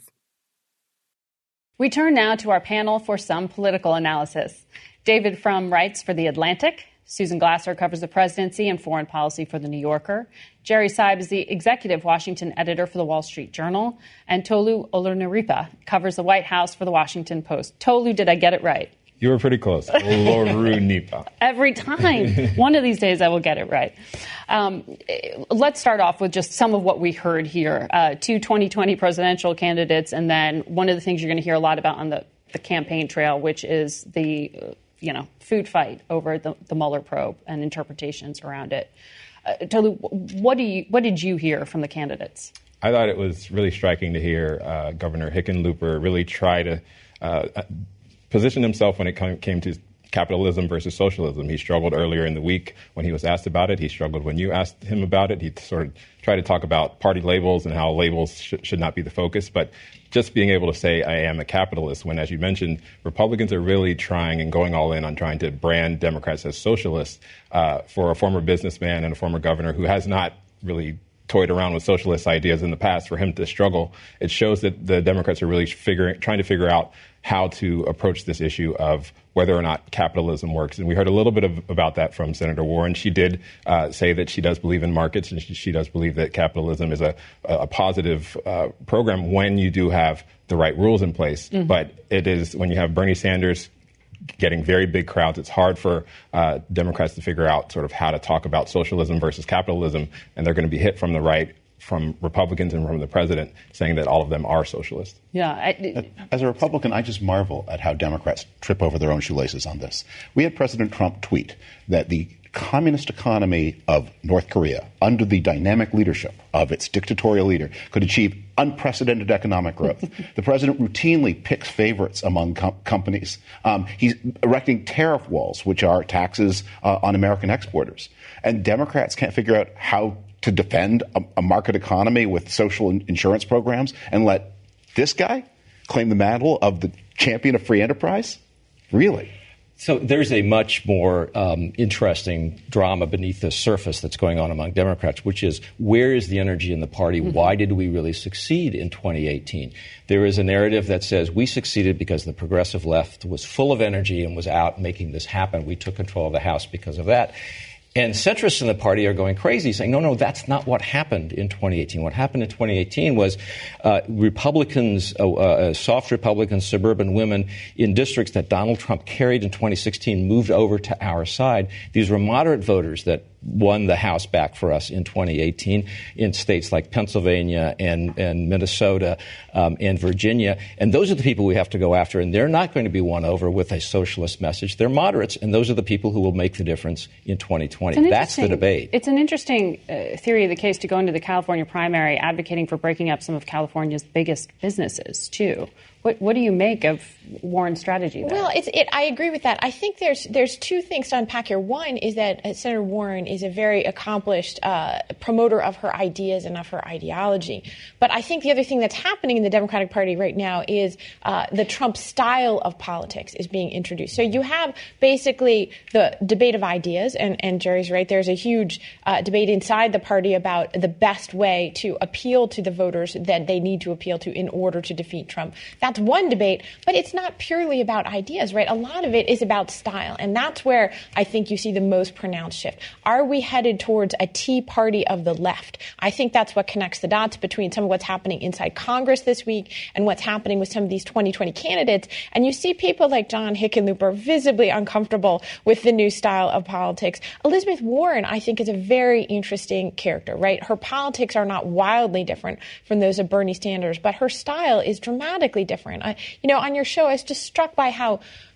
We turn now to our panel for some political analysis. David Frum writes for The Atlantic. Susan Glasser covers the presidency and foreign policy for The New Yorker. Jerry Seib is the executive Washington editor for The Wall Street Journal. And Tolu Olorunnipa covers the White House for The Washington Post. Tolu, did I get it right? You were pretty close. Olorunnipa. Every time. One of these days I will get it right. Um, let's start off with just some of what we heard here. Uh, two twenty twenty presidential candidates, and then one of the things you're going to hear a lot about on the, the campaign trail, which is the, uh, you know, food fight over the, the Mueller probe and interpretations around it. Uh, Tolu, what do you, what did you hear from the candidates? I thought it was really striking to hear uh, Governor Hickenlooper really try to uh, position himself when it came to capitalism versus socialism. He struggled earlier in the week when he was asked about it. He struggled when you asked him about it. He sort of tried to talk about party labels and how labels sh- should not be the focus. But just being able to say, I am a capitalist, when, as you mentioned, Republicans are really trying and going all in on trying to brand Democrats as socialists, uh, for a former businessman and a former governor who has not really toyed around with socialist ideas in the past, for him to struggle, it shows that the Democrats are really figuring, trying to figure out how to approach this issue of whether or not capitalism works. And we heard a little bit of, about that from Senator Warren. She did uh, say that she does believe in markets, and she, she does believe that capitalism is a, a positive uh, program when you do have the right rules in place. Mm-hmm. But it is when you have Bernie Sanders getting very big crowds, it's hard for uh, Democrats to figure out sort of how to talk about socialism versus capitalism, and they're going to be hit from the right, from Republicans and from the president, saying that all of them are socialist. Yeah. I, As a Republican, I just marvel at how Democrats trip over their own shoelaces on this. We had President Trump tweet that the communist economy of North Korea, under the dynamic leadership of its dictatorial leader, could achieve unprecedented economic growth. The president routinely picks favorites among com- companies. Um, he's erecting tariff walls, which are taxes uh, on American exporters. And Democrats can't figure out how to defend a, a market economy with social in- insurance programs and let this guy claim the mantle of the champion of free enterprise? Really? So there's a much more um, interesting drama beneath the surface that's going on among Democrats, which is, where is the energy in the party? Mm-hmm. Why did we really succeed in twenty eighteen? There is a narrative that says we succeeded because the progressive left was full of energy and was out making this happen. We took control of the House because of that. And centrists in the party are going crazy, saying, no, no, that's not what happened in twenty eighteen. What happened in twenty eighteen was uh, Republicans, uh, uh, soft Republicans, suburban women in districts that Donald Trump carried in twenty sixteen moved over to our side. These were moderate voters that won the House back for us in twenty eighteen in states like Pennsylvania and, and Minnesota um, and Virginia. And those are the people we have to go after. And they're not going to be won over with a socialist message. They're moderates, and those are the people who will make the difference in twenty twenty. That's the debate. It's an interesting uh, theory of the case to go into the California primary advocating for breaking up some of California's biggest businesses, too. What, what do you make of Warren's strategy there? Well, it's, it, I agree with that. I think there's there's two things to unpack here. One is that uh, Senator Warren is a very accomplished uh, promoter of her ideas and of her ideology. But I think the other thing that's happening in the Democratic Party right now is uh, the Trump style of politics is being introduced. So you have basically the debate of ideas, and, and Jerry's right, there's a huge uh, debate inside the party about the best way to appeal to the voters that they need to appeal to in order to defeat Trump. That's one debate, but it's not purely about ideas, right? A lot of it is about style, and that's where I think you see the most pronounced shift. Are we headed towards a Tea Party of the left? I think that's what connects the dots between some of what's happening inside Congress this week and what's happening with some of these twenty twenty candidates. And you see people like John Hickenlooper visibly uncomfortable with the new style of politics. Elizabeth Warren, I think, is a very interesting character, right? Her politics are not wildly different from those of Bernie Sanders, but her style is dramatically different. I, you know, on your show, I was just struck by how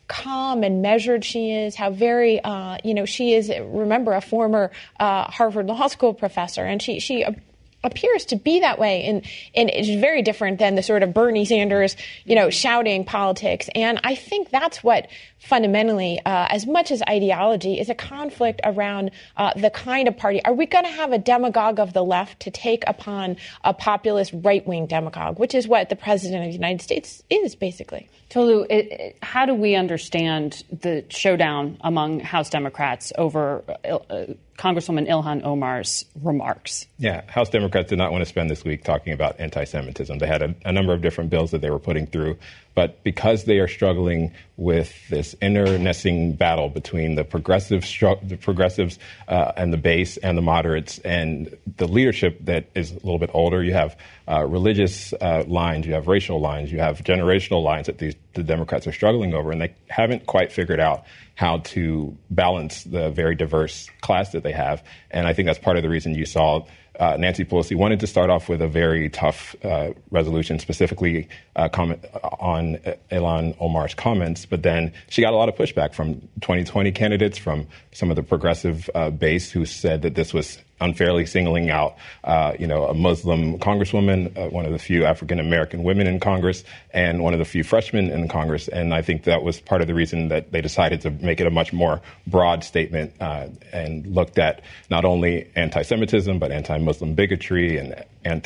calm and measured she is, how very, uh, you know, she is, remember, a former uh, Harvard Law School professor, and she, she appears to be that way, and, and it's very different than the sort of Bernie Sanders, you know, shouting politics. And I think that's what fundamentally, uh, as much as ideology, is a conflict around uh, the kind of party. Are we going to have a demagogue of the left to take upon a populist right-wing demagogue, which is what the president of the United States is, basically? Tolu, it, it, how do we understand the showdown among House Democrats over uh, Congresswoman Ilhan Omar's remarks? Yeah, House Democrats did not want to spend this week talking about anti-Semitism. They had a, a number of different bills that they were putting through. But because they are struggling with this internecine battle between the progressive stru- the progressives uh, and the base and the moderates and the leadership that is a little bit older, you have uh, religious uh, lines, you have racial lines, you have generational lines that these, the Democrats are struggling over, and they haven't quite figured out how to balance the very diverse class that they have. And I think that's part of the reason you saw Uh, Nancy Pelosi wanted to start off with a very tough uh, resolution, specifically uh, comment on Ilhan Omar's comments, but then she got a lot of pushback from twenty twenty candidates, from some of the progressive uh, base who said that this was unfairly singling out, uh, you know, a Muslim congresswoman, uh, one of the few African-American women in Congress, and one of the few freshmen in Congress. And I think that was part of the reason that they decided to make it a much more broad statement uh, and looked at not only anti-Semitism, but anti-Muslim bigotry and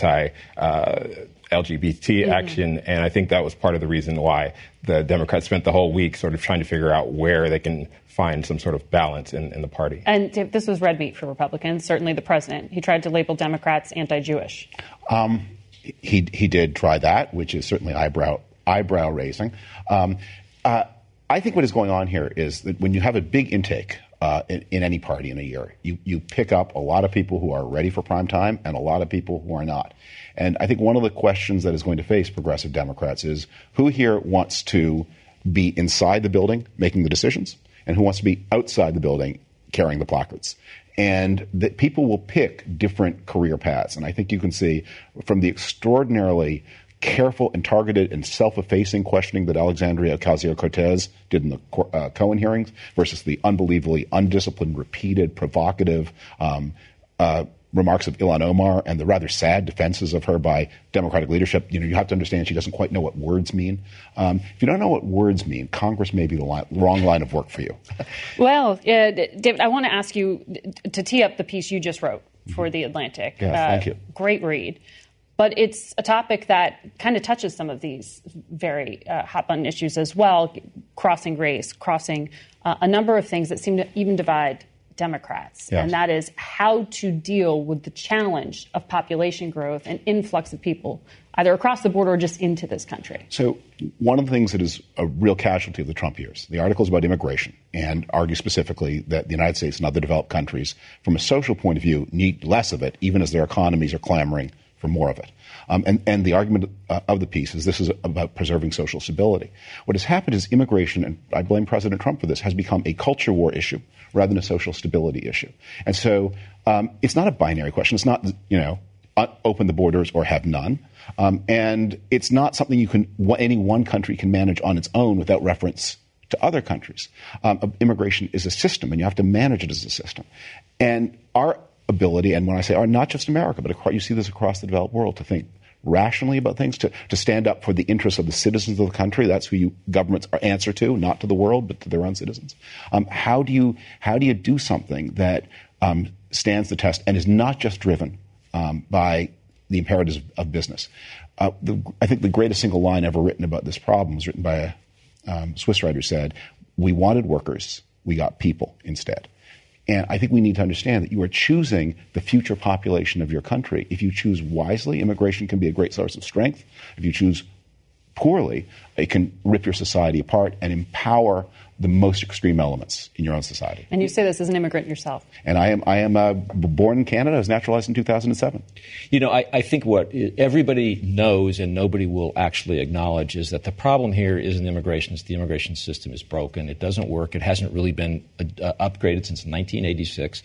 anti-L G B T mm-hmm. action. And I think that was part of the reason why the Democrats spent the whole week sort of trying to figure out where they can find some sort of balance in, in the party. And this was red meat for Republicans, certainly the president. He tried to label Democrats anti-Jewish. Um, he he did try that, which is certainly eyebrow eyebrow raising. Um, uh, I think what is going on here is that when you have a big intake uh, in, in any party in a year, you, you pick up a lot of people who are ready for prime time and a lot of people who are not. And I think one of the questions that is going to face progressive Democrats is who here wants to be inside the building making the decisions, and who wants to be outside the building carrying the placards. And that people will pick different career paths. And I think you can see from the extraordinarily careful and targeted and self-effacing questioning that Alexandria Ocasio-Cortez did in the uh, Cohen hearings versus the unbelievably undisciplined, repeated, provocative um, uh, remarks of Ilhan Omar and the rather sad defenses of her by Democratic leadership. You know, you have to understand she doesn't quite know what words mean. Um, if you don't know what words mean, Congress may be the line, wrong line of work for you. Well, uh, David, I want to ask you to tee up the piece you just wrote for The Atlantic. Yeah, uh, thank you. Great read. But it's a topic that kind of touches some of these very uh, hot-button issues as well, crossing race, crossing uh, a number of things that seem to even divide Democrats, yes. And that is how to deal with the challenge of population growth and influx of people, either across the border or just into this country. So one of the things that is a real casualty of the Trump years, the article is about immigration and argue specifically that the United States and other developed countries, from a social point of view, need less of it, even as their economies are clamoring for more of it. Um, and, and the argument uh, of the piece is this is about preserving social stability. What has happened is immigration, and I blame President Trump for this, has become a culture war issue rather than a social stability issue. And so um, it's not a binary question. It's not, you know, open the borders or have none. Um, and it's not something you can, any one country can manage on its own without reference to other countries. Um, immigration is a system, and you have to manage it as a system. And our ability, and when I say our, not just America, but across, you see this across the developed world, to think rationally about things, to, to stand up for the interests of the citizens of the country. That's who you, governments are answer to, not to the world, but to their own citizens. Um, how do you how do you do something that um, stands the test and is not just driven um, by the imperatives of, of business? Uh, the, I think the greatest single line ever written about this problem was written by a um, Swiss writer who said, "We wanted workers, we got people instead." And I think we need to understand that you are choosing the future population of your country. If you choose wisely, immigration can be a great source of strength. If you choose poorly, it can rip your society apart and empower the most extreme elements in your own society. And you say this as an immigrant yourself. And I am I am uh, born in Canada, I was naturalized in two thousand seven. You know, I, I think what everybody knows and nobody will actually acknowledge is that the problem here isn't immigration. It's the immigration system is broken. It doesn't work. It hasn't really been uh, upgraded since nineteen eighty-six.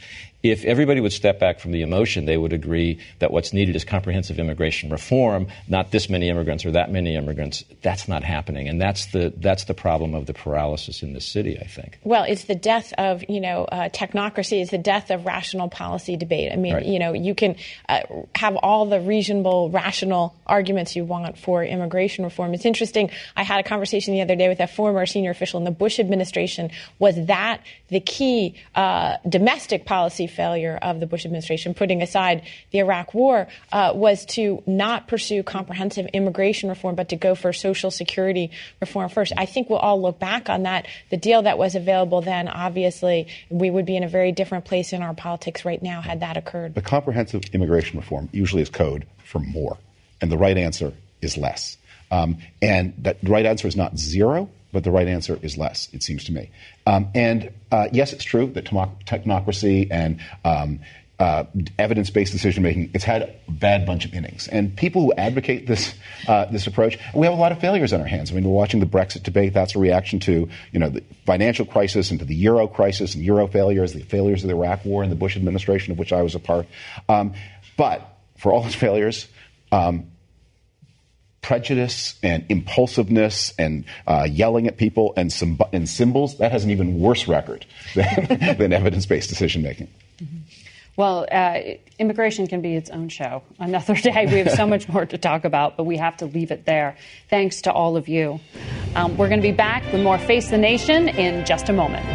If everybody would step back from the emotion, they would agree that what's needed is comprehensive immigration reform, not this many immigrants or that many immigrants. That's not happening. And that's the that's the problem of the paralysis in this city, I think. Well, it's the death of, you know, uh, technocracy. It's the death of rational policy debate. I mean, Right. you know, you can uh, have all the reasonable, rational arguments you want for immigration reform. It's interesting. I had a conversation the other day with a former senior official in the Bush administration. Was that the key uh, domestic policy failure of the Bush administration, putting aside the Iraq War, uh, was to not pursue comprehensive immigration reform, but to go for Social Security reform first? I think we'll all look back on that. The deal that was available then, obviously, we would be in a very different place in our politics right now had that occurred. The comprehensive immigration reform usually is code for more, and the right answer is less. Um, and that the right answer is not zero, but the right answer is less, it seems to me. Um, and uh, yes, it's true that technocracy and um, uh, evidence-based decision-making, it's had a bad bunch of innings. And people who advocate this uh, this approach, we have a lot of failures on our hands. I mean, we're watching the Brexit debate. That's a reaction to, you know, the financial crisis and to the Euro crisis and Euro failures, the failures of the Iraq War and the Bush administration, of which I was a part. Um, but for all its failures, um, prejudice and impulsiveness and uh, yelling at people and, symb- and symbols, that has an even worse record than, than evidence-based decision-making. Mm-hmm. Well, uh, immigration can be its own show. Another day. We have so much more to talk about, but we have to leave it there. Thanks to all of you. Um, we're going to be back with more Face the Nation in just a moment.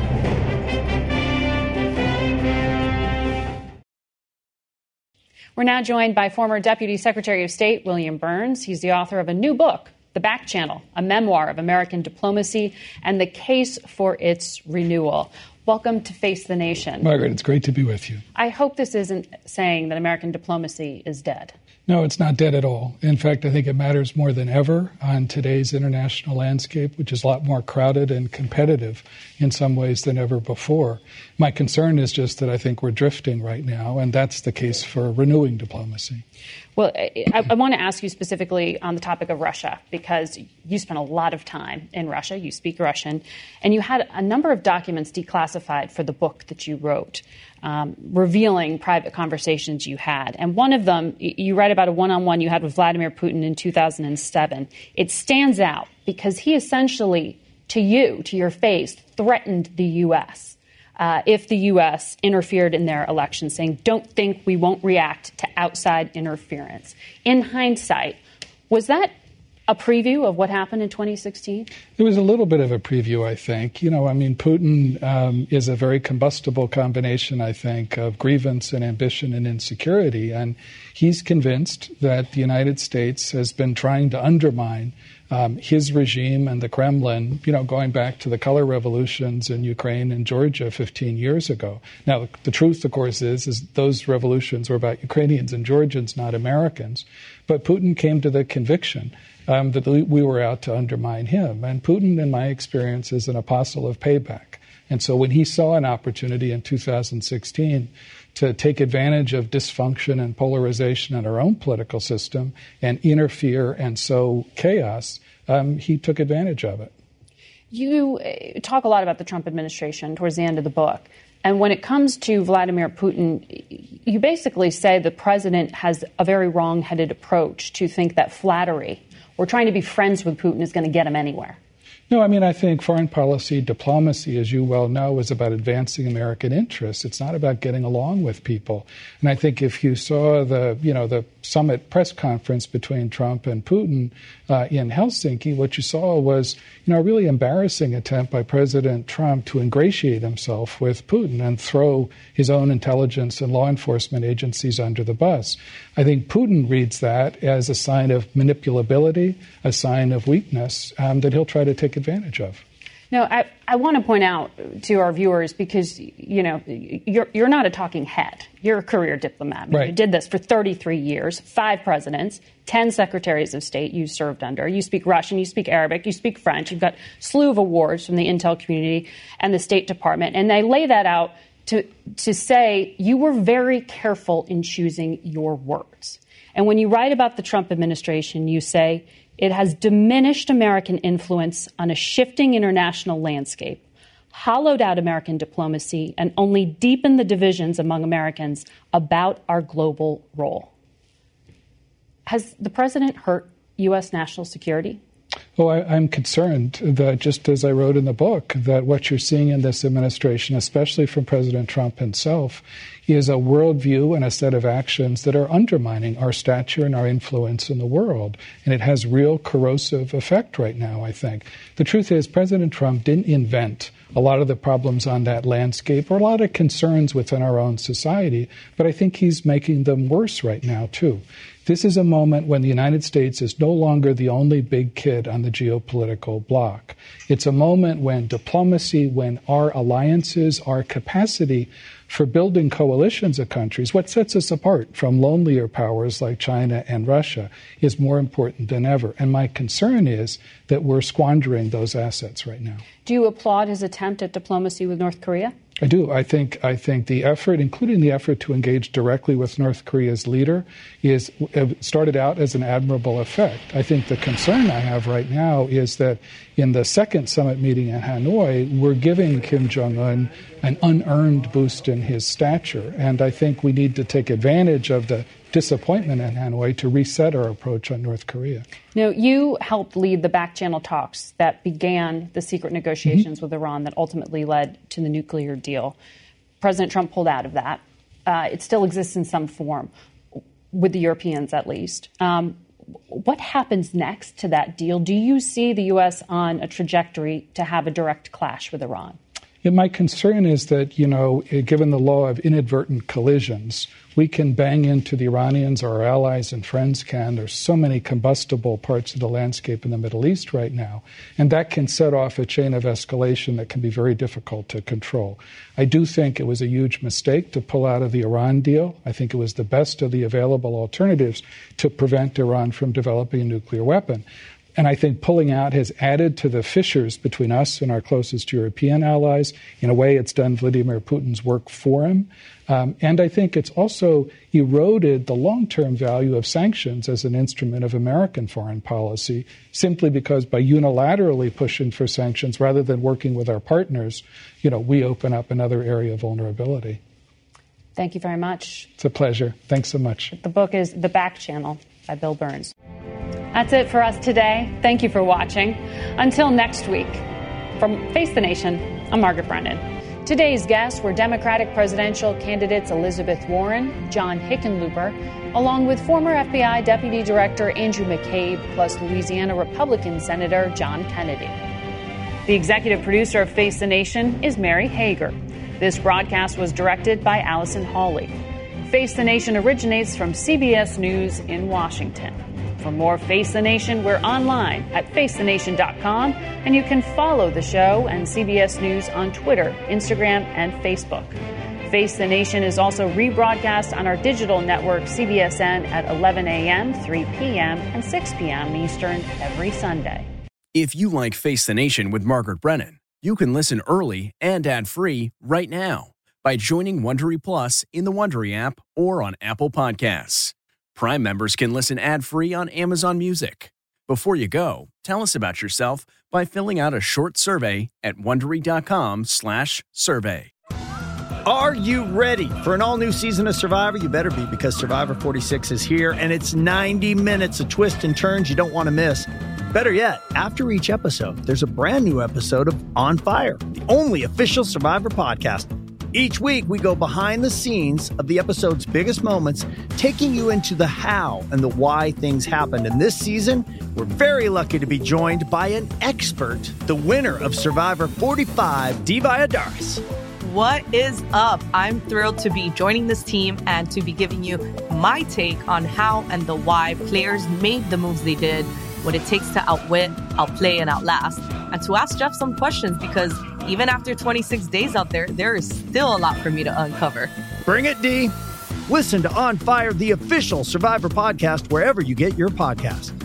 We're now joined by former Deputy Secretary of State William Burns. He's the author of a new book, The Back Channel, a memoir of American diplomacy and the case for its renewal. Welcome to Face the Nation. Margaret, it's great to be with you. I hope this isn't saying that American diplomacy is dead. No, it's not dead at all. In fact, I think it matters more than ever on today's international landscape, which is a lot more crowded and competitive in some ways than ever before. My concern is just that I think we're drifting right now, and that's the case for renewing diplomacy. Well, I, I want to ask you specifically on the topic of Russia, because you spent a lot of time in Russia. You speak Russian, and you had a number of documents declassified for the book that you wrote, um, revealing private conversations you had. And one of them, you write about a one-on-one you had with Vladimir Putin in two thousand seven. It stands out because he essentially, to you, to your face, threatened the U S Uh, if the U S interfered in their election, saying, don't think we won't react to outside interference. In hindsight, was that a preview of what happened in twenty sixteen? It was a little bit of a preview, I think. You know, I mean, Putin um, is a very combustible combination, I think, of grievance and ambition and insecurity. And he's convinced that the United States has been trying to undermine Um, his regime and the Kremlin, you know, going back to the color revolutions in Ukraine and Georgia fifteen years ago. Now, the truth, of course, is, is those revolutions were about Ukrainians and Georgians, not Americans. But Putin came to the conviction um, that we were out to undermine him. And Putin, in my experience, is an apostle of payback. And so when he saw an opportunity in two thousand sixteen to take advantage of dysfunction and polarization in our own political system and interfere and sow chaos, um, he took advantage of it. You talk a lot about the Trump administration towards the end of the book. And when it comes to Vladimir Putin, you basically say the president has a very wrong-headed approach to think that flattery or trying to be friends with Putin is going to get him anywhere. No, I mean, I think foreign policy, diplomacy, as you well know, is about advancing American interests. It's not about getting along with people. And I think if you saw the, you know, the summit press conference between Trump and Putin uh, in Helsinki, what you saw was, you know, a really embarrassing attempt by President Trump to ingratiate himself with Putin and throw his own intelligence and law enforcement agencies under the bus. I think Putin reads that as a sign of manipulability, a sign of weakness um, that he'll try to take advantage of. No, I, I want to point out to our viewers, because, you know, you're you're not a talking head. You're a career diplomat. Right. You did this for thirty-three years, five presidents, ten secretaries of state you served under. You speak Russian, you speak Arabic, you speak French. You've got a slew of awards from the intel community and the State Department. And they lay that out to to say you were very careful in choosing your words. And when you write about the Trump administration, you say it has diminished American influence on a shifting international landscape, hollowed out American diplomacy and only deepened the divisions among Americans about our global role. Has the president hurt U S national security? Well, I, I'm concerned that, just as I wrote in the book, that what you're seeing in this administration, especially from President Trump himself, is a worldview and a set of actions that are undermining our stature and our influence in the world. And it has real corrosive effect right now, I think. The truth is, President Trump didn't invent a lot of the problems on that landscape or a lot of concerns within our own society, but I think he's making them worse right now, too. This is a moment when the United States is no longer the only big kid on the geopolitical block. It's a moment when diplomacy, when our alliances, our capacity for building coalitions of countries, what sets us apart from lonelier powers like China and Russia, is more important than ever. And my concern is that we're squandering those assets right now. Do you applaud his attempt at diplomacy with North Korea? I do. I think I think the effort, including the effort to engage directly with North Korea's leader, is started out as an admirable effect. I think the concern I have right now is that in the second summit meeting in Hanoi, we're giving Kim Jong-un an unearned boost in his stature. And I think we need to take advantage of the disappointment in Hanoi to reset our approach on North Korea. Now, you helped lead the back-channel talks that began the secret negotiations mm-hmm. with Iran that ultimately led to the nuclear deal. President Trump pulled out of that. Uh, it still exists in some form, with the Europeans at least. Um, what happens next to that deal? Do you see the U S on a trajectory to have a direct clash with Iran? Yeah, my concern is that, you know, given the law of inadvertent collisions, we can bang into the Iranians, or our allies and friends can. There's so many combustible parts of the landscape in the Middle East right now, and that can set off a chain of escalation that can be very difficult to control. I do think it was a huge mistake to pull out of the Iran deal. I think it was the best of the available alternatives to prevent Iran from developing a nuclear weapon. And I think pulling out has added to the fissures between us and our closest European allies. In a way, it's done Vladimir Putin's work for him. Um, and I think it's also eroded the long-term value of sanctions as an instrument of American foreign policy, simply because by unilaterally pushing for sanctions rather than working with our partners, you know, we open up another area of vulnerability. Thank you very much. It's a pleasure. Thanks so much. The book is The Back Channel by Bill Burns. That's it for us today. Thank you for watching. Until next week, from Face the Nation, I'm Margaret Brennan. Today's guests were Democratic presidential candidates Elizabeth Warren, John Hickenlooper, along with former F B I Deputy Director Andrew McCabe, plus Louisiana Republican Senator John Kennedy. The executive producer of Face the Nation is Mary Hager. This broadcast was directed by Allison Hawley. Face the Nation originates from C B S News in Washington. For more Face the Nation, we're online at face the nation dot com, and you can follow the show and C B S News on Twitter, Instagram, and Facebook. Face the Nation is also rebroadcast on our digital network, C B S N, at eleven a.m., three p.m., and six p.m. Eastern every Sunday. If you like Face the Nation with Margaret Brennan, you can listen early and ad-free right now by joining Wondery Plus in the Wondery app or on Apple Podcasts. Prime members can listen ad-free on Amazon Music. Before you go, tell us about yourself by filling out a short survey at Wondery.com slash survey. Are you ready for an all-new season of Survivor? You better be, because Survivor forty-six is here, and it's ninety minutes of twists and turns you don't want to miss. Better yet, after each episode, there's a brand new episode of On Fire, the only official Survivor podcast. Each week, we go behind the scenes of the episode's biggest moments, taking you into the how and the why things happened. And this season, we're very lucky to be joined by an expert, the winner of Survivor forty-five, Dee Valladares. What is up? I'm thrilled to be joining this team and to be giving you my take on how and the why players made the moves they did, what it takes to outwit, outplay, and outlast, and to ask Jeff some questions, because even after twenty-six days out there, there is still a lot for me to uncover. Bring it, Dee. Listen to On Fire, the official Survivor podcast, wherever you get your podcasts.